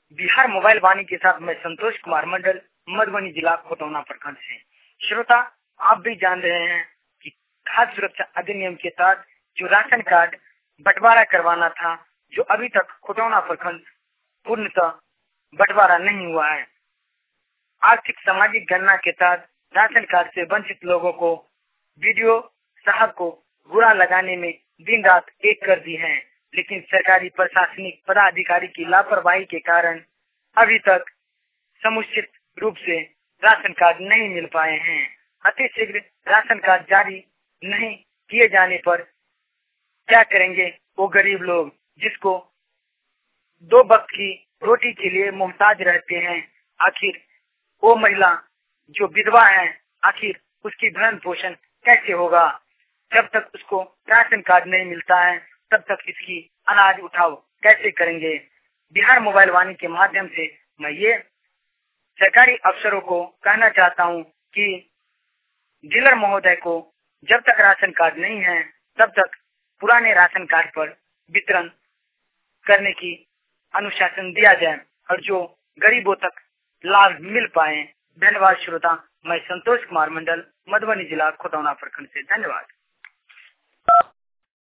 Bihar mobile वाणी के साथ मैं संतोष कुमार मंडल, मधुबनी जिला खतौना प्रखंड से। श्रोता, आप भी जान रहे हैं कि खाद्य सुरक्षा अधिनियम के तहत जो राशन कार्ड बंटवारा करवाना था, जो अभी तक खतौना प्रखंड पूर्णतः बंटवारा नहीं हुआ है। आर्थिक सामाजिक गणना के तहत राशन कार्ड से वंचित लोगों को वीडियो साहब को बुरा लगाने में दिन रात एक कर दी है, लेकिन सरकारी प्रशासनिक पदाधिकारी की लापरवाही के कारण अभी तक समुचित रूप से राशन कार्ड नहीं मिल पाए हैं। अति शीघ्र राशन कार्ड जारी नहीं किए जाने पर क्या करेंगे वो गरीब लोग, जिसको 2 वक्त की रोटी के लिए मोहताज रहते हैं। आखिर वो महिला जो विधवा है, आखिर उसकी भरण पोषण कैसे होगा? जब तक उसको राशन कार्ड नहीं मिलता है, तब तक इसकी अनाज उठाओ कैसे करेंगे? बिहार मोबाइल वाणी के माध्यम से मैं ये सरकारी अफसरों को कहना चाहता हूँ कि डीलर महोदय को जब तक राशन कार्ड नहीं है, तब तक पुराने राशन कार्ड पर वितरण करने की अनुशासन दिया जाए और जो गरीबों तक लाभ मिल पाए। धन्यवाद श्रोता, मैं संतोष कुमार मंडल, मधुबनी जिला खतौना प्रखंड से। धन्यवाद।